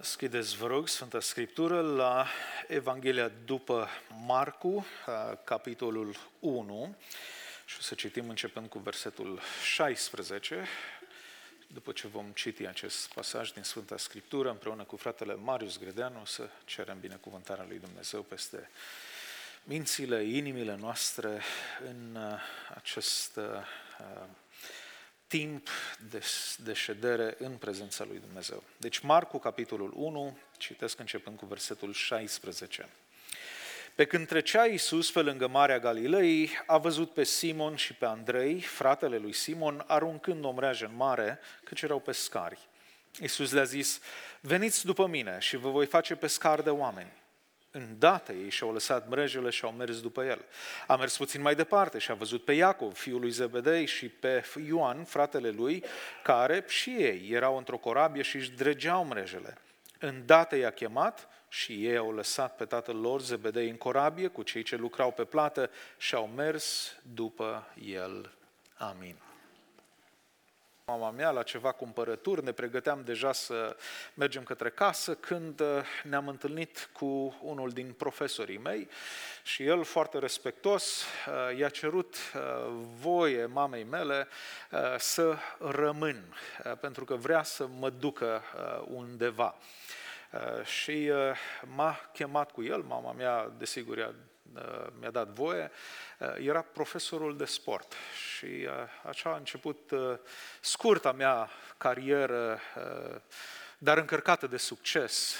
Schideți, vă rog, Sfânta Scriptură la Evanghelia după Marcu, capitolul 1, și o să citim începând cu versetul 16. După ce vom citi acest pasaj din Sfânta Scriptură, împreună cu fratele Marius Gredeanu, o să cerem binecuvântarea lui Dumnezeu peste mințile, inimile noastre în acest timp de ședere în prezența lui Dumnezeu. Deci Marcu, capitolul 1, citesc începând cu versetul 16. Pe când trecea Iisus pe lângă Marea Galilei, a văzut pe Simon și pe Andrei, fratele lui Simon, aruncând o mreajă în mare, căci erau pescari. Iisus le-a zis: veniți după mine și vă voi face pescari de oameni. Îndată ei și-au lăsat mrejele și au mers după el. A mers puțin mai departe și a văzut pe Iacov, fiul lui Zebedei, și pe Ioan, fratele lui, care și ei erau într-o corabie și își dregeau mrejele. Îndată i-a chemat și ei au lăsat pe tatăl lor Zebedei în corabie cu cei ce lucrau pe plată și au mers după el. Amin. Mama mea la ceva cumpărături, ne pregăteam deja să mergem către casă când ne-am întâlnit cu unul din profesorii mei și el, foarte respectos, i-a cerut voie mamei mele să rămân, pentru că vrea să mă ducă undeva. Și m-a chemat cu el, mama mea, desigur, mi-a dat voie, era profesorul de sport și așa a început scurta mea carieră, dar încărcată de succes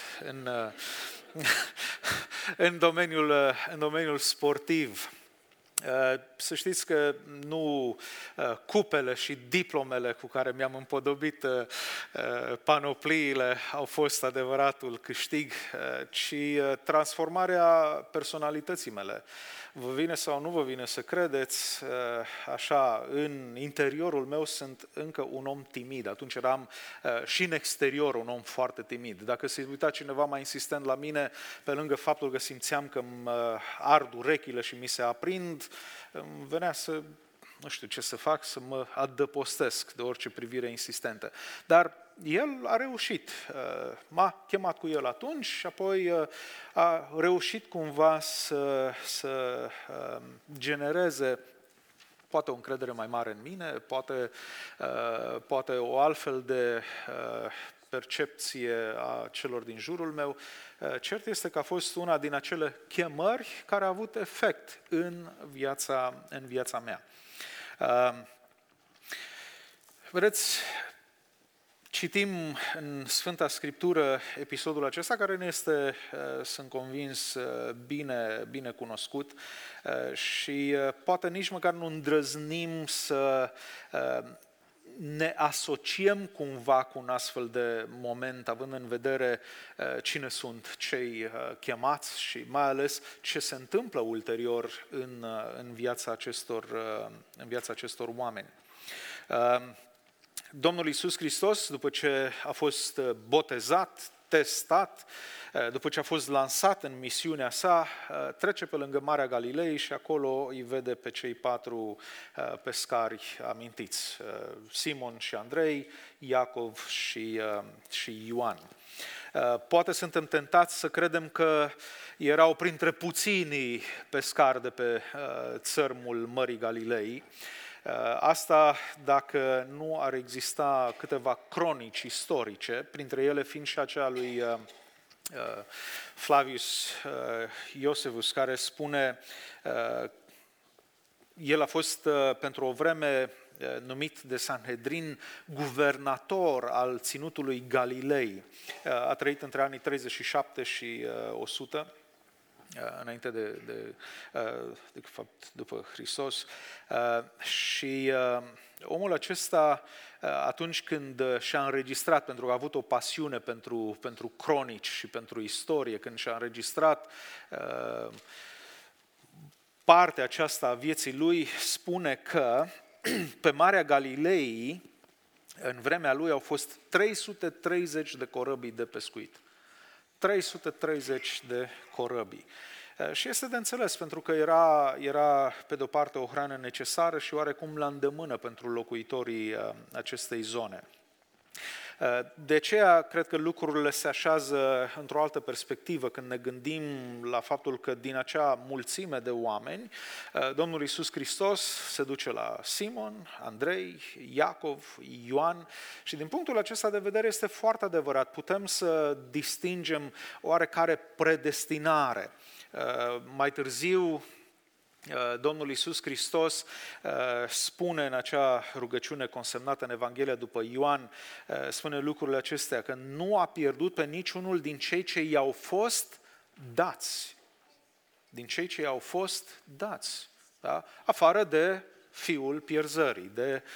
în domeniul sportiv. Să știți că nu cupele și diplomele cu care mi-am împodobit panopliile au fost adevăratul câștig, ci transformarea personalității mele. Vă vine sau nu vă vine să credeți, așa, în interiorul meu sunt încă un om timid. Atunci eram și în exterior un om foarte timid. Dacă se uita cineva mai insistent la mine, pe lângă faptul că simțeam că îmi ard urechile și mi se aprind, îmi venea să, nu știu ce să fac, să mă adăpostesc de orice privire insistentă. Dar el a reușit. M-a chemat cu el atunci și apoi a reușit cumva să genereze poate o încredere mai mare în mine, poate o altfel de percepție a celor din jurul meu. Cert este că a fost una din acele chemări care a avut efect în viața mea. Vedeți, citim în Sfânta Scriptură episodul acesta, care ne este, sunt convins, bine cunoscut și poate nici măcar nu îndrăznim să ne asociem cumva cu un astfel de moment, având în vedere cine sunt cei chemați și mai ales ce se întâmplă ulterior în viața acestor oameni. Domnul Iisus Hristos, după ce a fost botezat, testat, după ce a fost lansat în misiunea sa, trece pe lângă Marea Galilei și acolo îi vede pe cei 4 pescari amintiți, Simon și Andrei, Iacov și Ioan. Poate suntem tentați să credem că erau printre puținii pescari de pe țărmul Mării Galilei. Asta dacă nu ar exista câteva cronici istorice, printre ele fiind și aceea lui Flavius Iosefus, care spune, el a fost pentru o vreme numit de Sanhedrin guvernator al ținutului Galilei. A trăit între anii 37 și 100. Înainte de fapt, după Hristos. Și omul acesta, atunci când și-a înregistrat, pentru că a avut o pasiune pentru cronici și pentru istorie, când și-a înregistrat partea aceasta a vieții lui, spune că pe Marea Galilei, în vremea lui, au fost 330 de corăbii de pescuit. 330 de corăbii. Și este de înțeles, pentru că era pe de-o parte o hrană necesară și oarecum la îndemână pentru locuitorii acestei zone. De aceea cred că lucrurile se așează într-o altă perspectivă când ne gândim la faptul că din acea mulțime de oameni, Domnul Iisus Hristos se duce la Simon, Andrei, Iacov, Ioan și din punctul acesta de vedere este foarte adevărat. Putem să distingem oarecare predestinare. Mai târziu, Domnul Iisus Hristos spune în acea rugăciune consemnată în Evanghelia după Ioan, spune lucrurile acestea, că nu a pierdut pe niciunul din cei ce i-au fost dați. Din cei ce i-au fost dați. Da? Afară de fiul pierzării,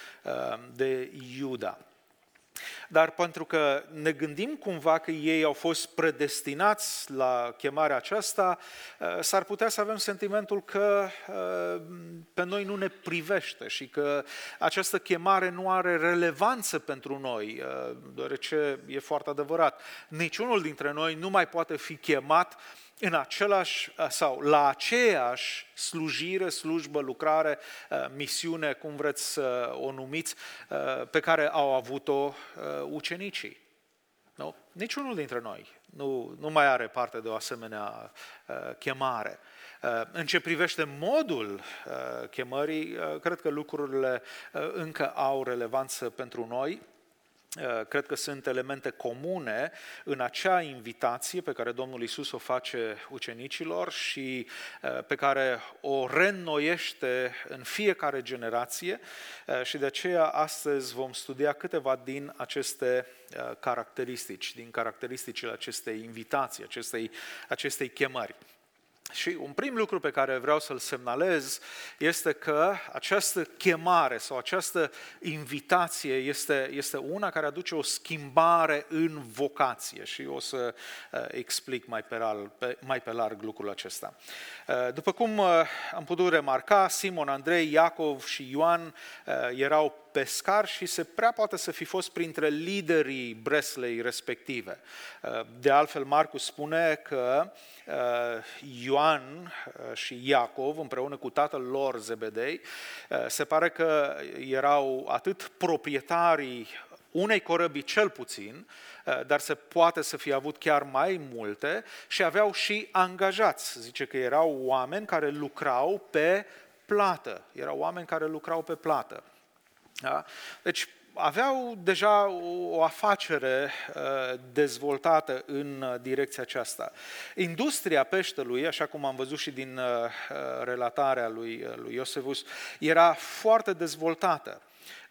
de Iuda. Dar pentru că ne gândim cumva că ei au fost predestinați la chemarea aceasta, s-ar putea să avem sentimentul că pe noi nu ne privește și că această chemare nu are relevanță pentru noi, deoarece e foarte adevărat. Niciunul dintre noi nu mai poate fi chemat în același sau la aceeași slujire, slujbă, lucrare, misiune, cum vreți să o numiți, pe care au avut-o ucenicii. Nu? Niciunul dintre noi nu mai are parte de o asemenea chemare. În ce privește modul chemării, cred că lucrurile încă au relevanță pentru noi. Cred că sunt elemente comune în acea invitație pe care Domnul Iisus o face ucenicilor și pe care o reînnoiește în fiecare generație și de aceea astăzi vom studia câteva din aceste caracteristici, din caracteristicile acestei invitații, acestei chemări. Și un prim lucru pe care vreau să-l semnalez este că această chemare sau această invitație este una care aduce o schimbare în vocație și o să explic mai pe larg lucrul acesta. După cum am putut remarca, Simon, Andrei, Iacov și Ioan erau pescari și se prea poate să fi fost printre liderii breslei respective. De altfel, Marcu spune că Ioan și Iacov, împreună cu tatăl lor Zebedei, se pare că erau atât proprietarii unei corăbii cel puțin, dar se poate să fie avut chiar mai multe și aveau și angajați. Zice că erau oameni care lucrau pe plată. Da? Deci aveau deja o afacere dezvoltată în direcția aceasta. Industria peștelui, așa cum am văzut și din relatarea lui Iosefus, era foarte dezvoltată.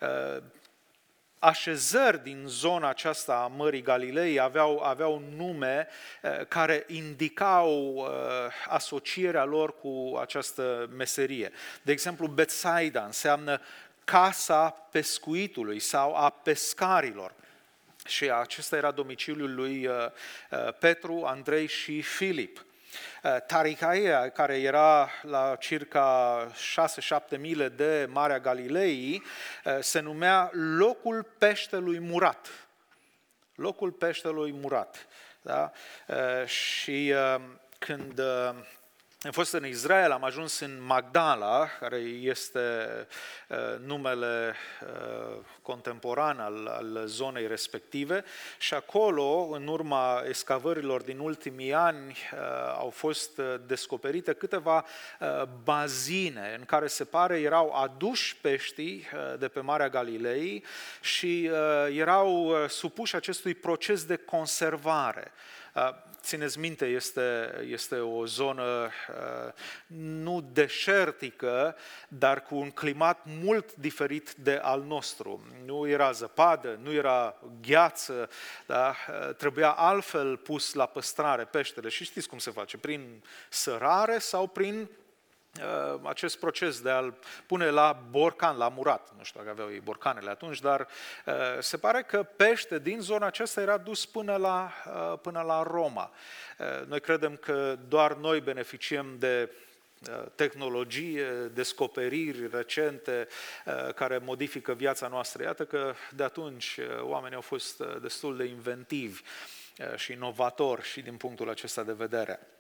Așezări din zona aceasta a Mării Galilei aveau nume care indicau asocierea lor cu această meserie. De exemplu, Betsaida înseamnă casa pescuitului sau a pescarilor. Și acesta era domiciliul lui Petru, Andrei și Filip. Taricaea, care era la circa 6-7 mile de Marea Galilei, se numea locul peștelui murat. Locul peștelui murat. Da? Și când am fost în Israel, am ajuns în Magdala, care este numele contemporan al zonei respective, și acolo, în urma excavărilor din ultimii ani, au fost descoperite câteva bazine în care se pare erau aduși peștii de pe Marea Galilei și erau supuși acestui proces de conservare. Țineți minte, este o zonă nu deșertică, dar cu un climat mult diferit de al nostru. Nu era zăpadă, nu era gheață, da? Trebuia altfel pus la păstrare peștele. Și știți cum se face? Prin sărare sau prin acest proces de a-l pune la borcan, la murat. Nu știu dacă aveau ei borcanele atunci, dar se pare că pește din zona aceasta era dus până la Roma. Noi credem că doar noi beneficiem de tehnologie, descoperiri recente care modifică viața noastră. Iată că de atunci oamenii au fost destul de inventivi și inovatori și din punctul acesta de vedere.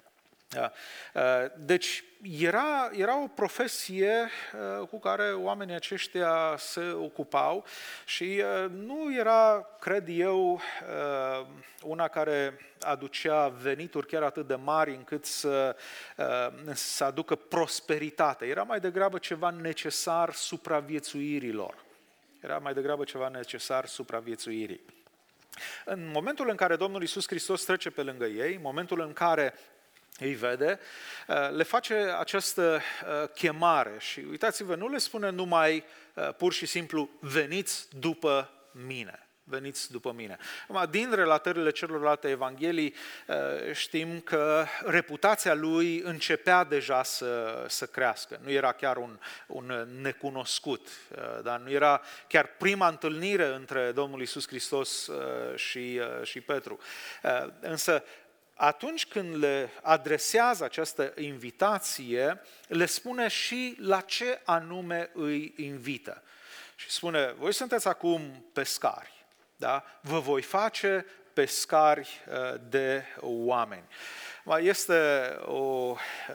Da. Deci era o profesie cu care oamenii aceștia se ocupau și nu era, cred eu, una care aducea venituri chiar atât de mari încât să aducă prosperitate. Era mai degrabă ceva necesar supraviețuirilor. Era mai degrabă ceva necesar supraviețuirii. În momentul în care Domnul Iisus Hristos trece pe lângă ei, în momentul în care îi vede, le face această chemare și uitați-vă, nu le spune numai pur și simplu veniți după mine. Veniți după mine. Din relatările celorlalte evanghelii știm că reputația lui începea deja să crească. Nu era chiar un necunoscut, dar nu era chiar prima întâlnire între Domnul Iisus Hristos și Petru. Însă atunci când le adresează această invitație, le spune și la ce anume îi invită. Și spune, voi sunteți acum pescari. Da? Vă voi face pescari de oameni. Este o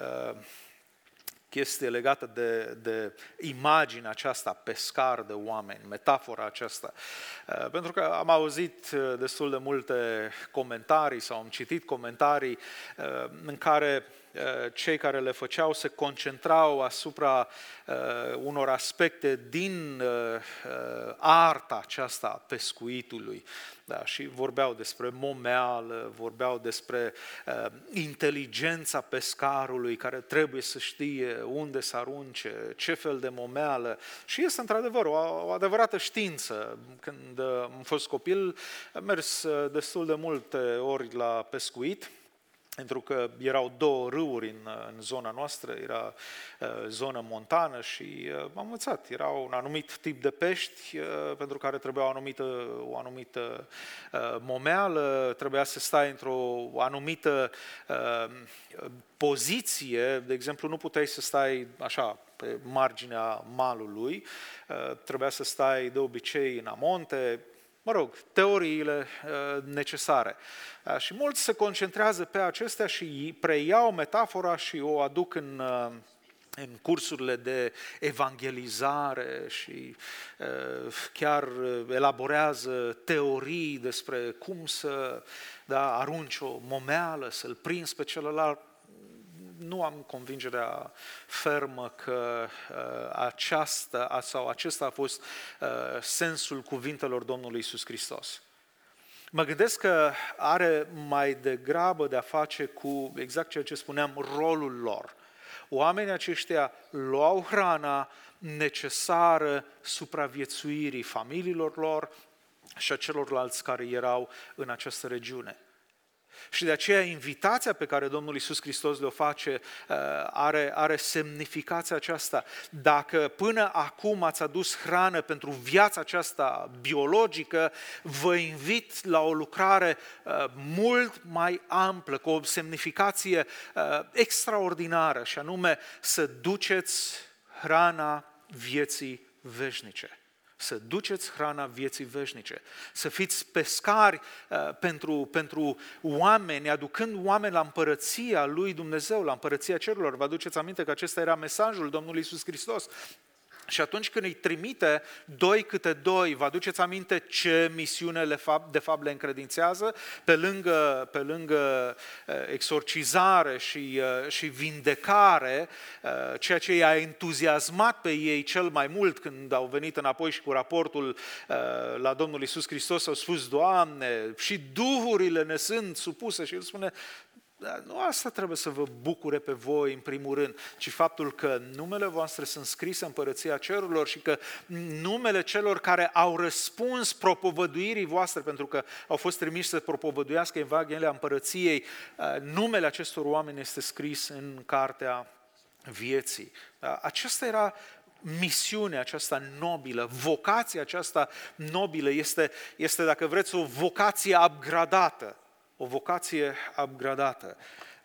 chestie legată de imaginea aceasta, pescar de oameni, metafora aceasta. Pentru că am auzit destul de multe comentarii sau am citit comentarii în care cei care le făceau se concentrau asupra unor aspecte din arta aceasta a pescuitului. Da, și vorbeau despre momeală, vorbeau despre inteligența pescarului care trebuie să știe unde să arunce, ce fel de momeală. Și este într-adevăr o adevărată știință. Când am fost copil, am mers destul de multe ori la pescuit, pentru că erau două râuri în zona noastră, era zonă montană și am învățat. Era un anumit tip de pești pentru care trebuia o anumită momeală, trebuia să stai într-o anumită poziție, de exemplu nu puteai să stai așa pe marginea malului, trebuia să stai de obicei în amonte, teoriile necesare. Și mulți se concentrează pe acestea și preiau metafora și o aduc în cursurile de evangelizare și chiar elaborează teorii despre cum să arunci o momeală, să-l prinzi pe celălalt. Nu am convingerea fermă că acesta a fost sensul cuvintelor Domnului Iisus Hristos. Mă gândesc că are mai degrabă de a face cu exact ceea ce spuneam, rolul lor. Oamenii aceștia luau hrana necesară supraviețuirii familiilor lor și a celorlalți care erau în această regiune. Și de aceea invitația pe care Domnul Iisus Hristos le-o face are semnificația aceasta. Dacă până acum ați adus hrană pentru viața aceasta biologică, vă invit la o lucrare mult mai amplă, cu o semnificație extraordinară, și anume să duceți hrana vieții veșnice. Să duceți hrana vieții veșnice, să fiți pescari pentru oameni, aducând oameni la împărăția lui Dumnezeu, la împărăția cerurilor. Vă aduceți aminte că acesta era mesajul Domnului Iisus Hristos. Și atunci când îi trimite 2 câte 2, vă aduceți aminte ce misiune de fapt le încredințează? Pe lângă exorcizare și vindecare, ceea ce i-a entuziasmat pe ei cel mai mult când au venit înapoi și cu raportul la Domnul Iisus Hristos, au spus, Doamne, și duhurile ne sunt supuse, și El spune, nu asta trebuie să vă bucure pe voi în primul rând, ci faptul că numele voastre sunt scrise în împărăția cerurilor și că numele celor care au răspuns propovăduirii voastre, pentru că au fost trimiși să propovăduiască Evanghelia împărăției, numele acestor oameni este scris în cartea vieții. Aceasta era misiunea aceasta nobilă, vocația aceasta nobilă este, dacă vreți, o vocație upgradată. O vocație upgradată.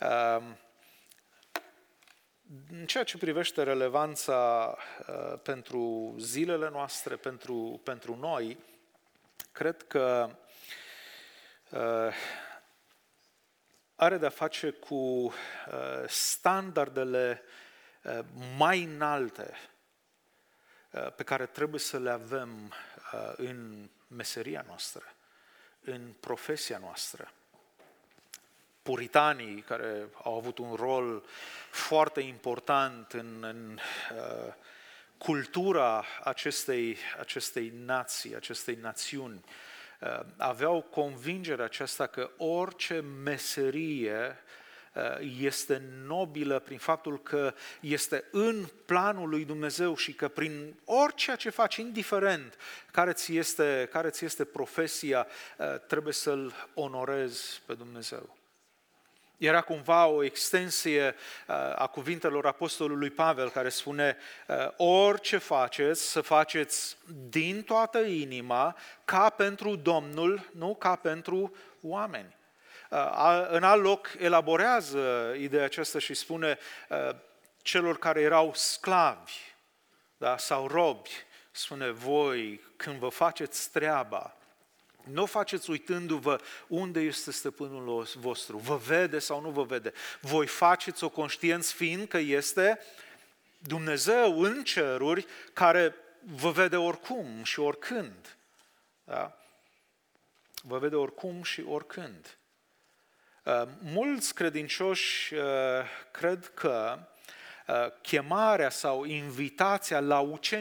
În ceea ce privește relevanța pentru zilele noastre, pentru noi, cred că are de-a face cu standardele mai înalte pe care trebuie să le avem în meseria noastră, în profesia noastră. Puritanii, care au avut un rol foarte important în cultura acestei nații, acestei națiuni, aveau convingerea aceasta că orice meserie este nobilă prin faptul că este în planul lui Dumnezeu și că prin orice ce faci, indiferent care ți este profesia, trebuie să-L onorezi pe Dumnezeu. Era cumva o extensie a cuvintelor apostolului Pavel, care spune: orice faceți, să faceți din toată inima, ca pentru Domnul, nu ca pentru oameni. În alt loc elaborează ideea aceasta și spune celor care erau sclavi, da, sau robi, spune: voi, când vă faceți treaba, nu o faceți uitându-vă unde este stăpânul vostru, vă vede sau nu vă vede. Voi faceți-o conștienți fiind că este Dumnezeu în ceruri care vă vede oricum și oricând. Da? Vă vede oricum și oricând. Mulți credincioși cred că chemarea sau invitația la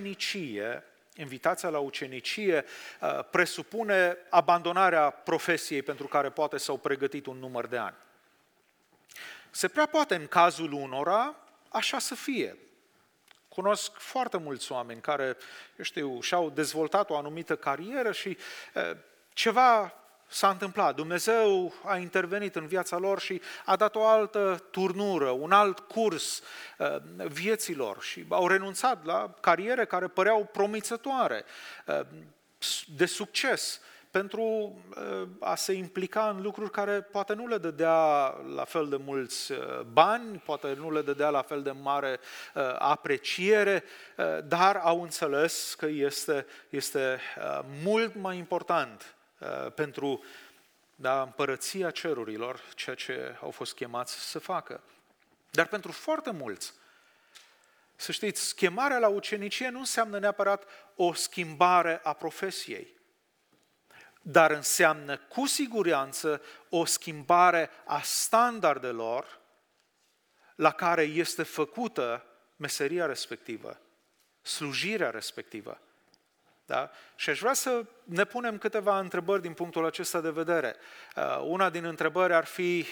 ucenicie presupune abandonarea profesiei pentru care poate s-au pregătit un număr de ani. Se prea poate în cazul unora așa să fie. Cunosc foarte mulți oameni care, și-au dezvoltat o anumită carieră și ceva s-a întâmplat. Dumnezeu a intervenit în viața lor și a dat o altă turnură, un alt curs vieților și au renunțat la cariere care păreau promițătoare, de succes, pentru a se implica în lucruri care poate nu le dădea la fel de mulți bani, poate nu le dădea la fel de mare apreciere, dar au înțeles că este mult mai important pentru împărăția cerurilor, ceea ce au fost chemați să facă. Dar pentru foarte mulți, să știți, chemarea la ucenicie nu înseamnă neapărat o schimbare a profesiei, dar înseamnă cu siguranță o schimbare a standardelor la care este făcută meseria respectivă, slujirea respectivă. Da? Și aș vrea să ne punem câteva întrebări din punctul acesta de vedere. Una din întrebări ar fi: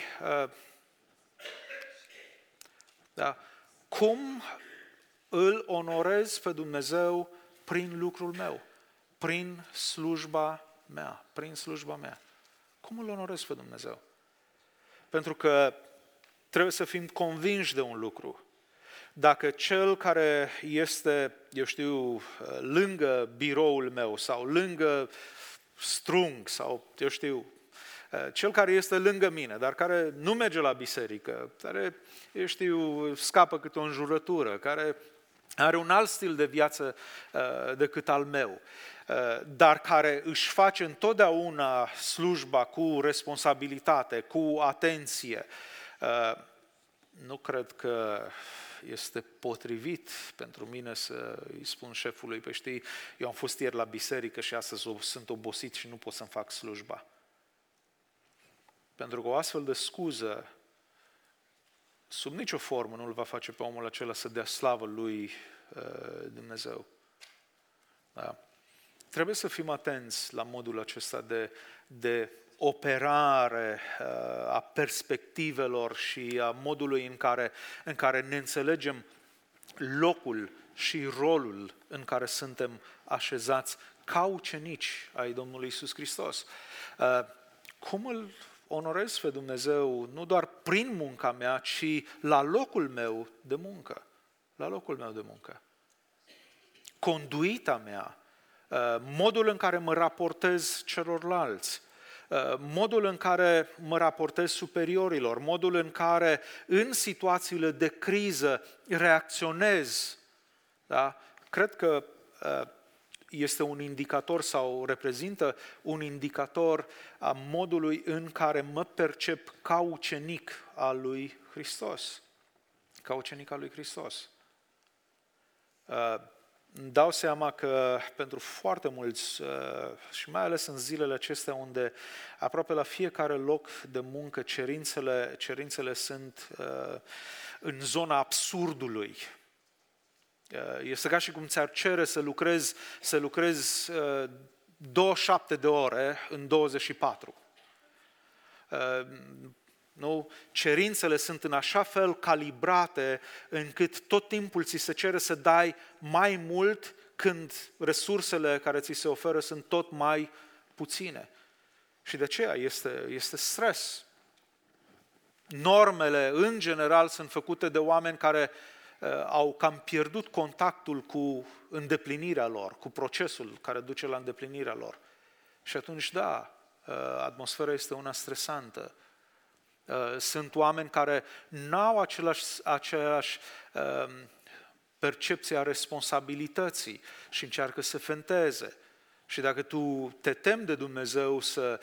cum îl onorez pe Dumnezeu prin lucrul meu, prin slujba mea? Cum îl onorez pe Dumnezeu? Pentru că trebuie să fim convinși de un lucru. Dacă cel care este, lângă biroul meu sau lângă strung sau, cel care este lângă mine, dar care nu merge la biserică, care, scapă câte o înjurătură, care are un alt stil de viață decât al meu, dar care își face întotdeauna slujba cu responsabilitate, cu atenție, nu cred că este potrivit pentru mine să îi spun șefului: păi știi, eu am fost ieri la biserică și astăzi sunt obosit și nu pot să-mi fac slujba. Pentru că o astfel de scuză, sub nicio formă, nu îl va face pe omul acela să dea slavă lui Dumnezeu. Da? Trebuie să fim atenți la modul acesta de operare a perspectivelor și a modului în care ne înțelegem locul și rolul în care suntem așezați ca ucenici ai Domnului Iisus Hristos. Cum îl onorez pe Dumnezeu nu doar prin munca mea, ci la locul meu de muncă. La locul meu de muncă. Conduita mea, modul în care mă raportez celorlalți, modul în care mă raportez superiorilor, modul în care în situațiile de criză reacționez. Da? Cred că este un indicator sau reprezintă un indicator a modului în care mă percep ca ucenic al lui Hristos. Ca ucenic al lui Hristos. Îmi dau seama că pentru foarte mulți, și mai ales în zilele acestea unde aproape la fiecare loc de muncă cerințele sunt în zona absurdului. Este ca și cum ți-ar cere să lucrezi 27 de ore în 24. Nu? Cerințele sunt în așa fel calibrate încât tot timpul ți se cere să dai mai mult când resursele care ți se oferă sunt tot mai puține. Și de aceea este stres. Normele, în general, sunt făcute de oameni care au cam pierdut contactul cu îndeplinirea lor, cu procesul care duce la îndeplinirea lor. Și atunci, da, atmosfera este una stresantă. Sunt oameni care n-au aceeași percepție a responsabilității și încearcă să fenteze. Și dacă tu te temi de Dumnezeu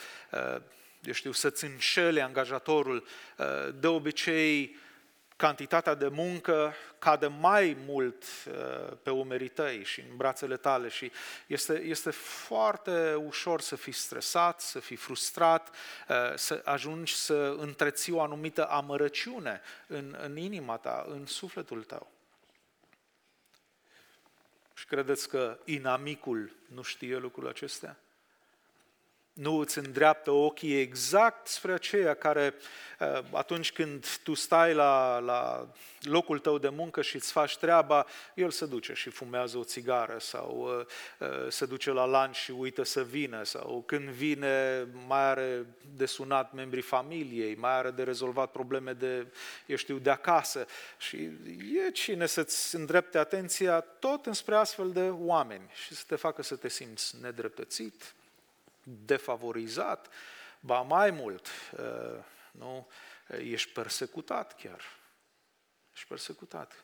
să-ți înșele angajatorul, de obicei cantitatea de muncă cade mai mult pe umerii tăi și în brațele tale și este foarte ușor să fii stresat, să fii frustrat, să ajungi să întreții o anumită amărăciune în inima ta, în sufletul tău. Și credeți că inamicul nu știe lucrul acestea? Nu îți îndreaptă ochii exact spre aceia care, atunci când tu stai la locul tău de muncă și îți faci treaba, el se duce și fumează o țigară sau se duce la lunch și uită să vină sau când vine mai are de sunat membrii familiei, mai are de rezolvat probleme de acasă și e cine să-ți îndrepte atenția tot înspre astfel de oameni și să te facă să te simți nedreptățit, defavorizat, ba mai mult, nu, ești persecutat chiar. Ești persecutat.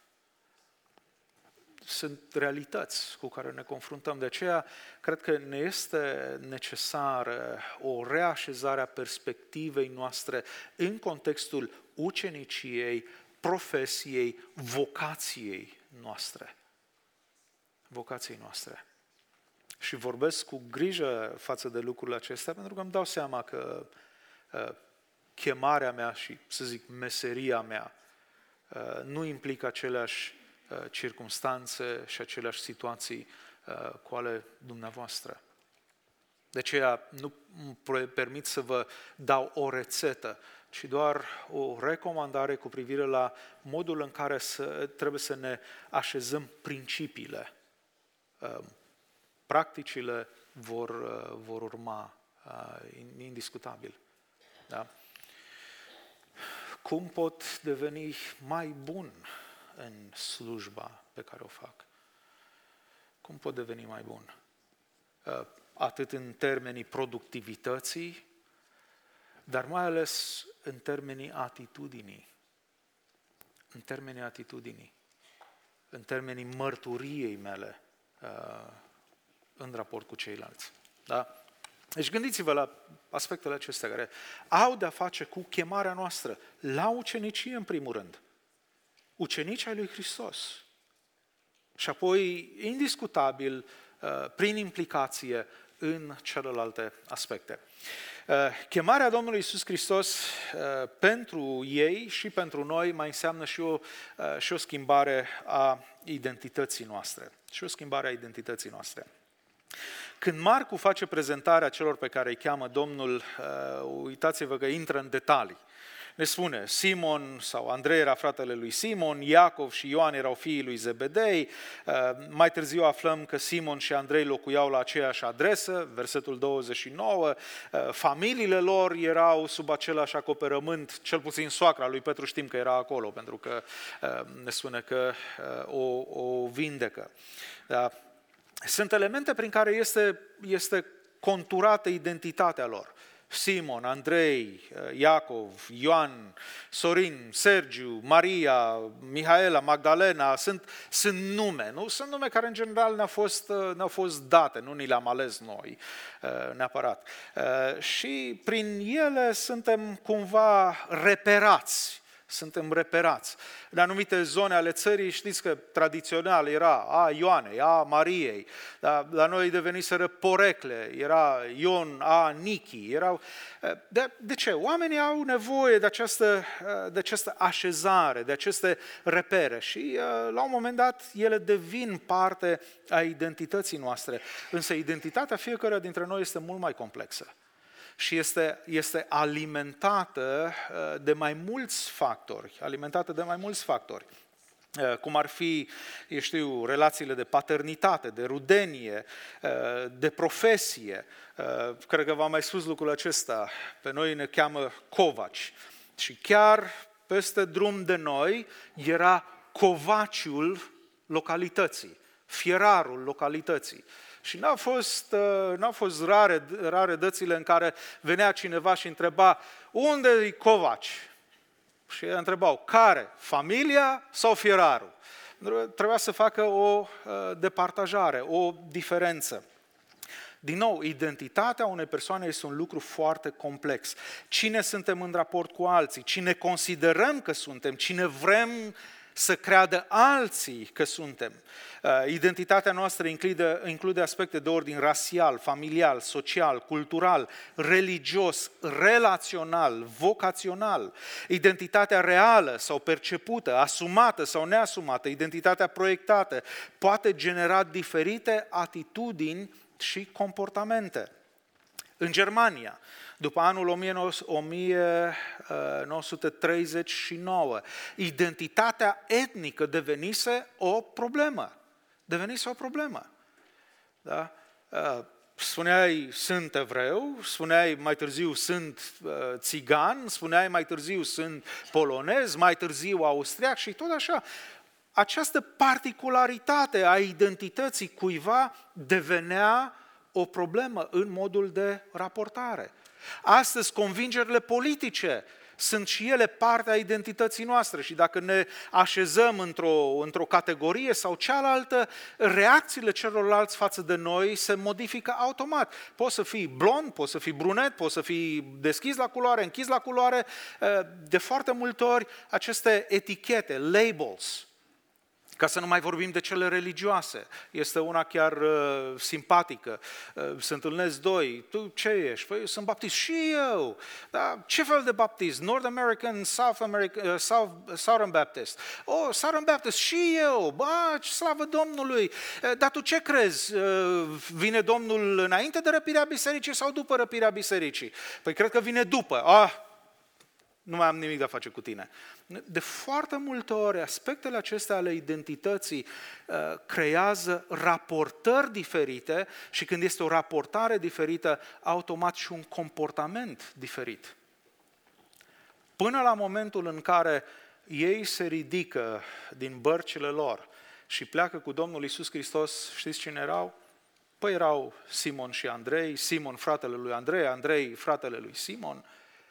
Sunt realități cu care ne confruntăm. De aceea, cred că ne este necesară o reașezare a perspectivei noastre în contextul uceniciei, profesiei, vocației noastre. Vocației noastre. Și vorbesc cu grijă față de lucrurile acestea, pentru că îmi dau seama că chemarea mea și, să zic, meseria mea nu implică aceleași circumstanțe și aceleași situații cu ale dumneavoastră. De aceea nu îmi permit să vă dau o rețetă, ci doar o recomandare cu privire la modul în care trebuie să ne așezăm principiile. Practicile vor urma, indiscutabil. Da? Cum pot deveni mai bun în slujba pe care o fac? Cum pot deveni mai bun? Atât în termenii productivității, dar mai ales în termenii atitudinii. În termenii atitudinii. În termenii mărturiei mele în raport cu ceilalți. Da? Deci gândiți-vă la aspectele acestea care au de-a face cu chemarea noastră la ucenicie în primul rând. Ucenici ai lui Hristos. Și apoi, indiscutabil, prin implicație în celelalte aspecte. Chemarea Domnului Iisus Hristos pentru ei și pentru noi mai înseamnă și o schimbare a identității noastre. Și o schimbare a identității noastre. Când Marcu face prezentarea celor pe care îi cheamă Domnul, uitați-vă că intră în detalii. Ne spune, Simon sau Andrei era fratele lui Simon, Iacov și Ioan erau fiii lui Zebedei, mai târziu aflăm că Simon și Andrei locuiau la aceeași adresă, versetul 29, familiile lor erau sub același acoperământ, cel puțin soacra lui Petru știm că era acolo, pentru că ne spune că o vindecă. Da? Sunt elemente prin care este conturată identitatea lor. Simon, Andrei, Iacov, Ioan, Sorin, Sergiu, Maria, Mihaela, Magdalena, sunt nume, nu? Sunt nume care în general ne-au fost date, nu ni le-am ales noi neapărat. Și prin ele suntem cumva reperați. Suntem reperați. În anumite zone ale țării, știți că tradițional era a Ioanei, a Mariei, dar la noi deveniseră porecle, era Ion, a Nichi. De ce? Oamenii au nevoie de această așezare, de aceste repere și la un moment dat ele devin parte a identității noastre. Însă identitatea fiecăruia dintre noi este mult mai complexă. Și este alimentată de mai mulți factori, cum ar fi, relațiile de paternitate, de rudenie, de profesie. Cred că v-am mai spus lucrul acesta, pe noi ne cheamă covaci. Și chiar peste drum de noi era covaciul localității, fierarul localității. Și n-au fost rare dățile în care venea cineva și întreba, unde e covaci? Și ei întrebau, care? Familia sau fierarul? Trebuia să facă o departajare, o diferență. Din nou, identitatea unei persoane este un lucru foarte complex. Cine suntem în raport cu alții? Cine considerăm că suntem? Cine vrem să creadă alții că suntem? Identitatea noastră include aspecte de ordin rasial, familial, social, cultural, religios, relațional, vocațional. Identitatea reală sau percepută, asumată sau neasumată, identitatea proiectată, poate genera diferite atitudini și comportamente. În Germania, după anul 1939, identitatea etnică devenise o problemă. Da? Spuneai, sunt evreu, spuneai mai târziu, sunt țigan, spuneai mai târziu, sunt polonez, mai târziu austriac și tot așa. Această particularitate a identității cuiva devenea o problemă în modul de raportare. Astăzi, convingerile politice sunt și ele parte a identității noastre și dacă ne așezăm într-o categorie sau cealaltă, reacțiile celorlalți față de noi se modifică automat. Poți să fii blond, poți să fii brunet, poți să fii deschis la culoare, închis la culoare. De foarte multe ori, aceste etichete, labels, ca să nu mai vorbim de cele religioase. Este una chiar simpatică. Se întâlnesc doi. Tu ce ești? Păi, eu sunt baptist. Și eu. Da? Ce fel de baptist? North American, Southern Baptist. Oh, Southern Baptist. Și eu. Bă, slavă Domnului. Dar tu ce crezi? Vine Domnul înainte de răpirea bisericii sau după răpirea bisericii? Păi cred că vine după. Nu mai am nimic de a face cu tine. De foarte multe ori, aspectele acestea ale identității creează raportări diferite și când este o raportare diferită, automat și un comportament diferit. Până la momentul în care ei se ridică din bărcile lor și pleacă cu Domnul Iisus Hristos, știți cine erau? Păi erau Simon și Andrei, Simon fratele lui Andrei, Andrei fratele lui Simon,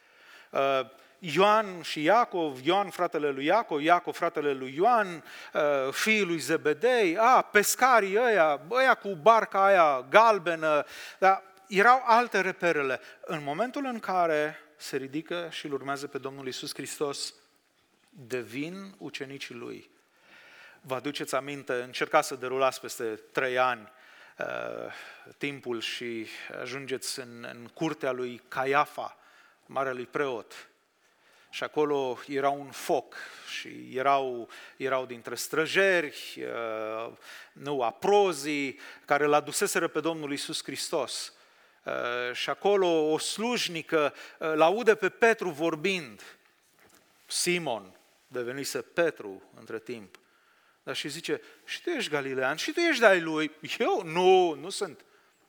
Ioan și Iacov, Ioan fratele lui Iacov, Iacov fratele lui Ioan, fiul lui Zebedei, pescarii ăia cu barca aia galbenă, dar erau alte reperele. În momentul în care se ridică și îl urmează pe Domnul Iisus Hristos, devin ucenicii lui. Vă aduceți aminte, încercați să derulați peste 3 ani timpul și ajungeți în curtea lui Caiafa, marelui preot. Și acolo era un foc și erau dintre străjeri, aprozii, care l-aduseseră pe Domnul Iisus Hristos. Și acolo o slujnică l-aude pe Petru vorbind. Simon devenise Petru între timp. Dar și zice, și tu ești galilean, și tu ești de-ai lui. Eu? Nu sunt.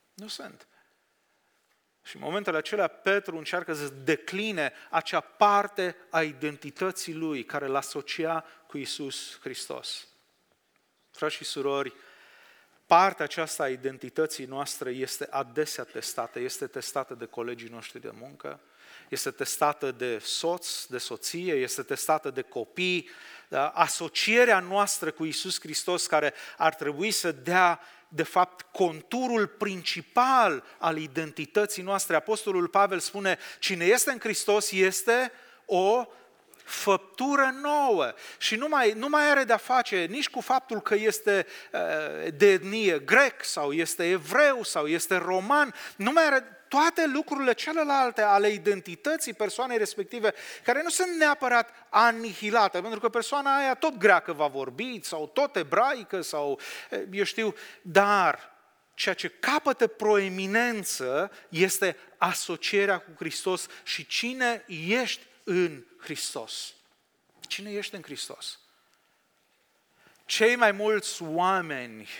Și în momentele acelea Petru încearcă să decline acea parte a identității lui care l-asocia cu Iisus Hristos. Frați și surori, partea aceasta a identității noastre este adesea testată. Este testată de colegii noștri de muncă, este testată de soț, de soție, este testată de copii. Da? Asocierea noastră cu Iisus Hristos, care ar trebui să dea, de fapt, conturul principal al identității noastre. Apostolul Pavel spune, cine este în Hristos este o făptură nouă și nu mai are de-a face nici cu faptul că este de etnie grec sau este evreu sau este roman, nu mai are toate lucrurile celelalte ale identității persoanei respective, care nu sunt neapărat anihilate, pentru că persoana aia tot greacă va vorbi sau tot ebraică sau eu știu, dar ceea ce capătă proeminență este asocierea cu Hristos și cine ești în Hristos. Cine ești în Hristos? Cei mai mulți oameni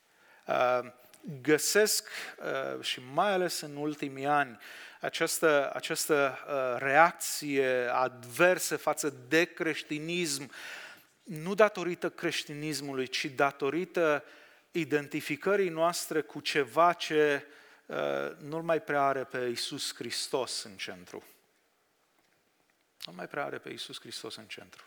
găsesc, și mai ales în ultimii ani, această reacție adversă față de creștinism, nu datorită creștinismului, ci datorită identificării noastre cu ceva ce nu mai prea are pe Iisus Hristos în centru. Nu mai prea are pe Iisus Hristos în centru.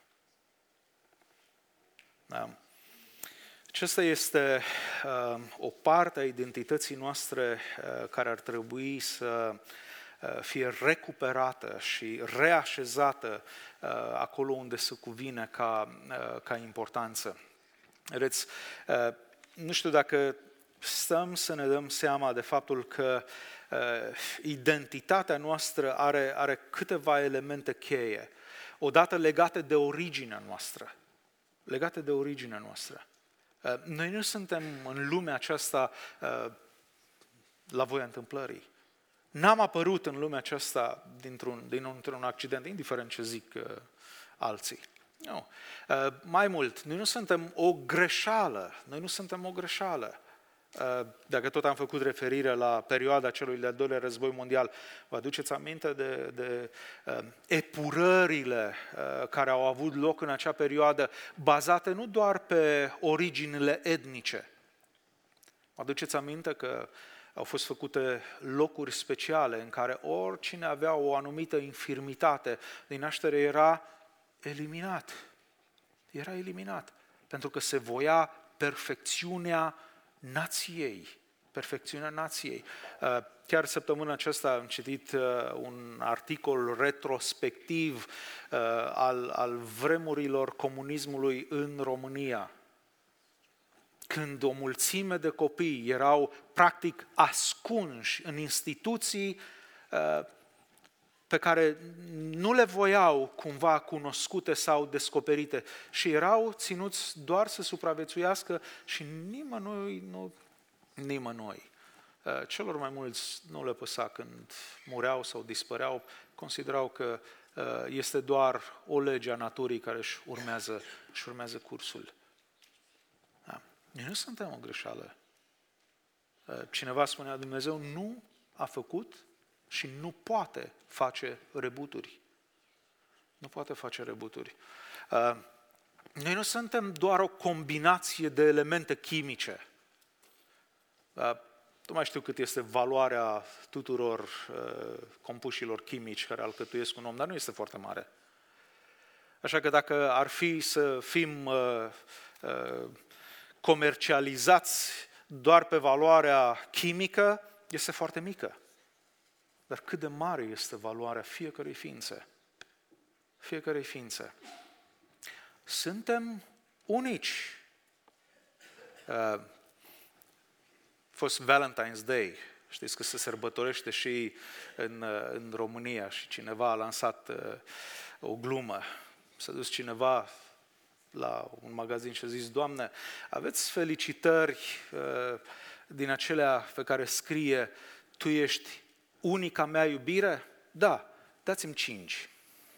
Da. Aceasta este o parte a identității noastre care ar trebui să fie recuperată și reașezată acolo unde se cuvine ca importanță. Vedeți, nu știu dacă stăm să ne dăm seama de faptul că identitatea noastră are câteva elemente cheie, odată legate de originea noastră. Legate de originea noastră. Noi nu suntem în lumea aceasta la voia întâmplării. N-am apărut în lumea aceasta dintr-un accident, indiferent ce zic alții. Nu. Mai mult, noi nu suntem o greșeală. Dacă tot am făcut referire la perioada celui de-al doilea război mondial, vă aduceți aminte de epurările care au avut loc în acea perioadă, bazate nu doar pe originile etnice. Vă aduceți aminte că au fost făcute locuri speciale în care oricine avea o anumită infirmitate din naștere era eliminat. Era eliminat, pentru că se voia perfecțiunea nației. Perfecțiunea nației. Chiar săptămâna aceasta am citit un articol retrospectiv al vremurilor comunismului în România, când o mulțime de copii erau practic ascunși în instituții pe care nu le voiau cumva cunoscute sau descoperite și erau ținuți doar să supraviețuiască și nimănui. Celor mai mulți nu le păsa când mureau sau dispăreau, considerau că este doar o lege a naturii care își urmează cursul. Da. Noi nu suntem o greșeală. Cineva spunea, Dumnezeu nu a făcut și nu poate face rebuturi. Nu poate face rebuturi. Noi nu suntem doar o combinație de elemente chimice. Nu mai știu cât este valoarea tuturor compușilor chimici care alcătuiesc un om, dar nu este foarte mare. Așa că dacă ar fi să fim comercializați doar pe valoarea chimică, este foarte mică. Dar cât de mare este valoarea fiecărei ființe? Fiecărei ființe. Suntem unici. A fost Valentine's Day. Știți că se sărbătorește și în România și cineva a lansat o glumă. S-a dus cineva la un magazin și a zis, Doamne, aveți felicitări din acelea pe care scrie, Tu ești unica mea iubire? Da, dați-mi 5.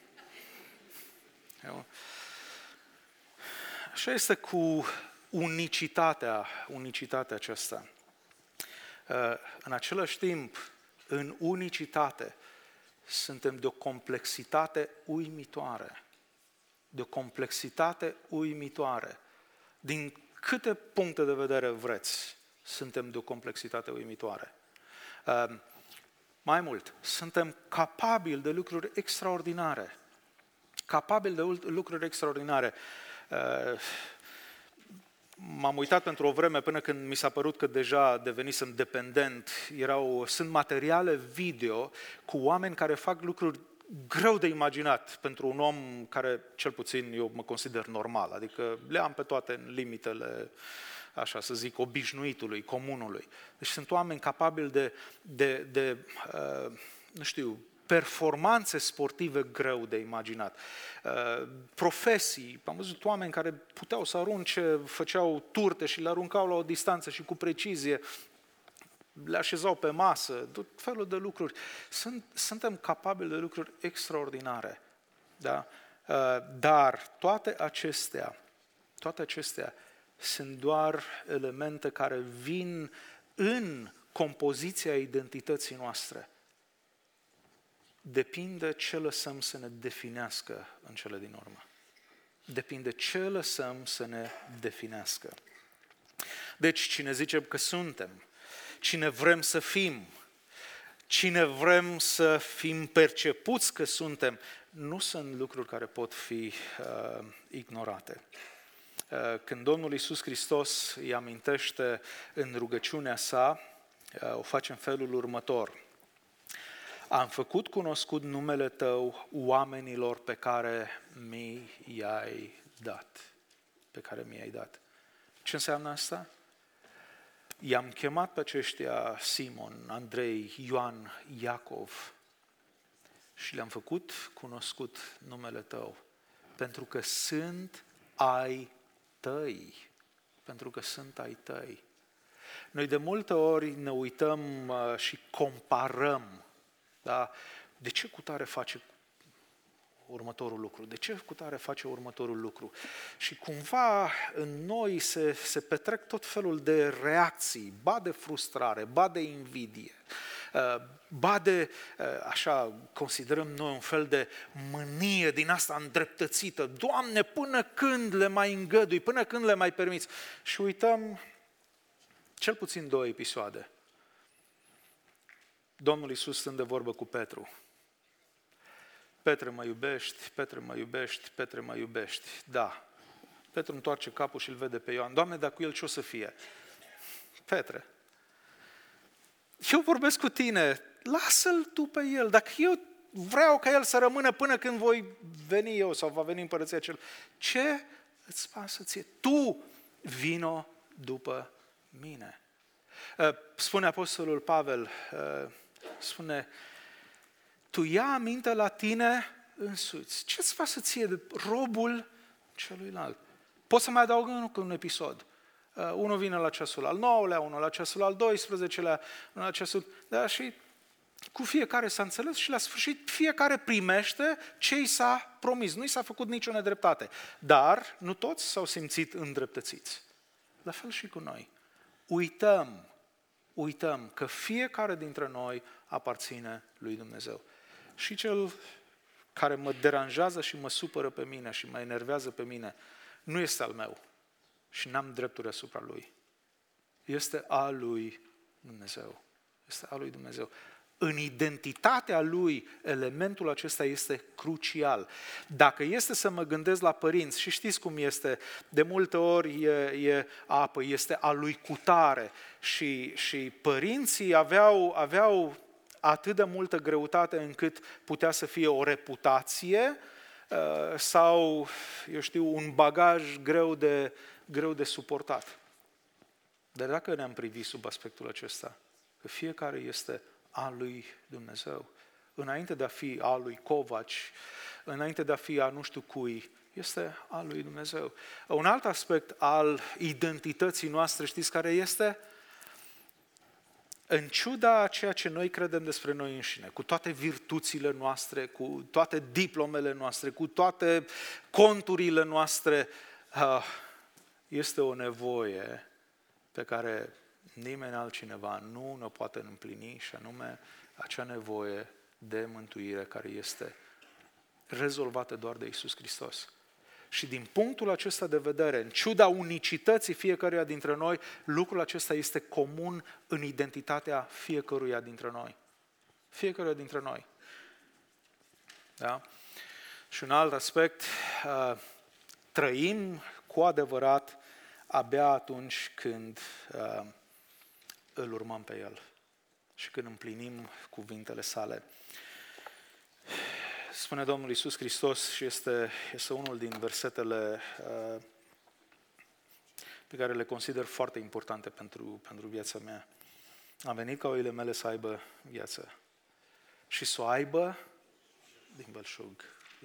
Așa este cu unicitatea aceasta. În același timp, în unicitate, suntem de o complexitate uimitoare. De o complexitate uimitoare. Din câte puncte de vedere vreți suntem de o complexitate uimitoare. Mai mult, suntem capabili de lucruri extraordinare. Capabili de lucruri extraordinare. M-am uitat pentru o vreme până când mi s-a părut că deja devenisem dependent. Sunt materiale video cu oameni care fac lucruri greu de imaginat pentru un om care, cel puțin, eu mă consider normal. Adică le am pe toate în limitele, așa să zic, obișnuitului, comunului. Deci sunt oameni capabili de nu știu, performanțe sportive greu de imaginat. Profesii, am văzut oameni care puteau să arunce, făceau turte și le aruncau la o distanță și cu precizie le așezau pe masă, tot felul de lucruri. Suntem capabili de lucruri extraordinare. Da? Dar toate acestea sunt doar elemente care vin în compoziția identității noastre. Depinde ce lăsăm să ne definească în cele din urmă. Depinde ce lăsăm să ne definească. Deci, cine zicem că suntem, cine vrem să fim, cine vrem să fim percepuți că suntem, nu sunt lucruri care pot fi ignorate. Când Domnul Iisus Hristos îi amintește în rugăciunea sa, o face în felul următor. Am făcut cunoscut numele Tău oamenilor pe care mi-ai dat. Pe care mi-ai dat. Ce înseamnă asta? I-am chemat pe aceștia Simon, Andrei, Ioan, Iacov și le-am făcut cunoscut numele Tău, pentru că sunt ai Tăi. Pentru că sunt ai Tăi. Noi de multe ori ne uităm și comparăm. Da? De ce cutare face următorul lucru? De ce cutare face următorul lucru? Și cumva în noi se petrec tot felul de reacții, ba de frustrare, ba de invidie, ba de, așa considerăm noi, un fel de mânie din asta îndreptățită. Doamne, până când le mai îngădui, până când le mai permiți? Și uităm cel puțin 2 episoade. Domnul Iisus stând de vorbă cu Petru. Petre, mă iubești? Petre, mă iubești? Petre, mă iubești? Da. Petru întoarce capul și îl vede pe Ioan. Doamne, dar cu el ce o să fie? Petre, eu vorbesc cu tine, lasă-l tu pe el. Dacă eu vreau ca el să rămână până când voi veni eu sau va veni împărăția cel, ce îți pasă ție? Tu vino după mine. Spune Apostolul Pavel, spune, tu ia aminte la tine însuți. Ce-ți pasă ție de robul celuilalt? Pot să mai adaug încă un episod. Unul vine la ceasul al 9-lea, unul la ceasul al 12-lea, unul la ceasul... Da, și cu fiecare s-a înțeles și la sfârșit fiecare primește ce i s-a promis. Nu i s-a făcut nicio nedreptate. Dar nu toți s-au simțit îndreptățiți. La fel și cu noi. Uităm că fiecare dintre noi aparține lui Dumnezeu. Și cel care mă deranjează și mă supără pe mine și mă enervează pe mine, nu este al meu și n-am drepturi asupra lui. Este al lui Dumnezeu. Este al lui Dumnezeu. În identitatea lui, elementul acesta este crucial. Dacă este să mă gândesc la părinți, și știți cum este, de multe ori e apă, este a lui cutare și părinții aveau atât de multă greutate încât putea să fie o reputație sau, eu știu, un bagaj greu de suportat. Dar dacă ne-am privit sub aspectul acesta, că fiecare este al lui Dumnezeu, înainte de a fi al lui Covaci, înainte de a fi a nu știu cui, este al lui Dumnezeu. Un alt aspect al identității noastre, știți care este? În ciuda a ceea ce noi credem despre noi înșine, cu toate virtuțile noastre, cu toate diplomele noastre, cu toate conturile noastre, este o nevoie pe care nimeni altcineva nu ne poate împlini, și anume acea nevoie de mântuire care este rezolvată doar de Iisus Hristos. Și din punctul acesta de vedere, în ciuda unicității fiecăruia dintre noi, lucrul acesta este comun în identitatea fiecăruia dintre noi. Fiecăruia dintre noi. Da? Și un alt aspect, trăim cu adevărat abia atunci când îl urmăm pe El și când împlinim cuvintele sale. Spune Domnul Iisus Hristos și este unul din versetele pe care le consider foarte importante pentru viața mea. Am venit ca oile mele să aibă viață și să o aibă din belșug.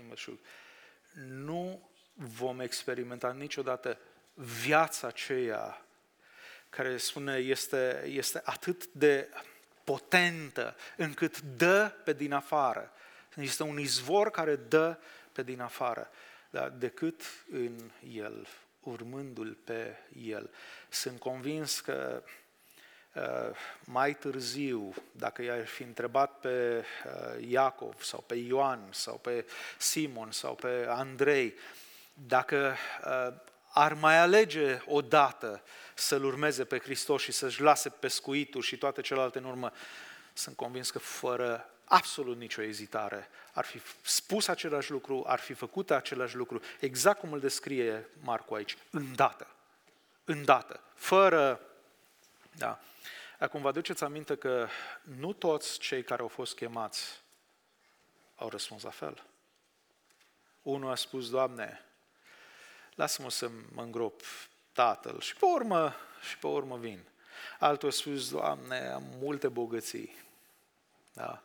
Nu vom experimenta niciodată viața aceea care spune este atât de potentă încât dă pe din afară. Este un izvor care dă pe din afară, dar decât în El, urmându-L pe El. Sunt convins că mai târziu, dacă i-ar fi întrebat pe Iacov sau pe Ioan sau pe Simon sau pe Andrei, dacă ar mai alege odată să-L urmeze pe Hristos și să-și lase pescuitul și toate celelalte în urmă, sunt convins că fără absolut nicio ezitare ar fi spus același lucru, ar fi făcut același lucru, exact cum îl descrie Marcu aici, îndată, fără... Da. Acum vă aduceți aminte că nu toți cei care au fost chemați au răspuns la fel. Unul a spus, Doamne, lasă-mă să mă îngrop Tatăl și pe urmă vin. Altul a spus, Doamne, am multe bogății. Da.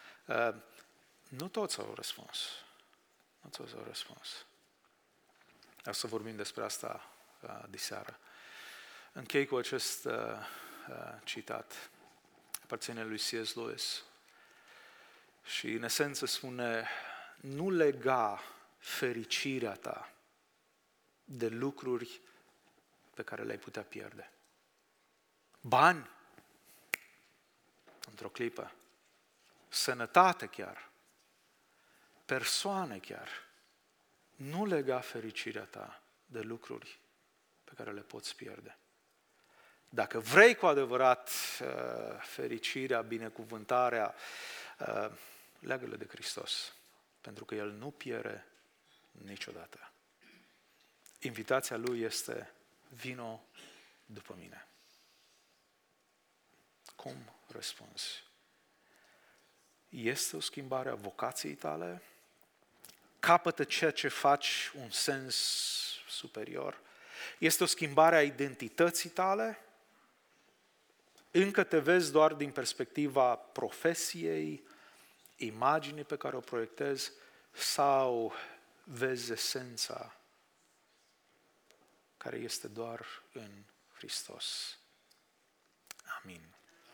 Nu toți au răspuns. O să vorbim despre asta diseară. Închei cu acest citat. Aparține lui C.S. Lewis. Și în esență spune, nu lega fericirea ta de lucruri pe care le-ai putea pierde. Bani, într-o clipă. Sănătate chiar. Persoane chiar. Nu lega fericirea ta de lucruri pe care le poți pierde. Dacă vrei cu adevărat fericirea, binecuvântarea, leagă-le de Hristos. Pentru că El nu pierde niciodată. Invitația Lui este, vino după mine. Cum răspunzi? Este o schimbare a vocației tale? Capătă ceea ce faci un sens superior? Este o schimbare a identității tale? Încă te vezi doar din perspectiva profesiei, imaginii pe care o proiectezi, sau vezi esența care este doar în Hristos? Amin.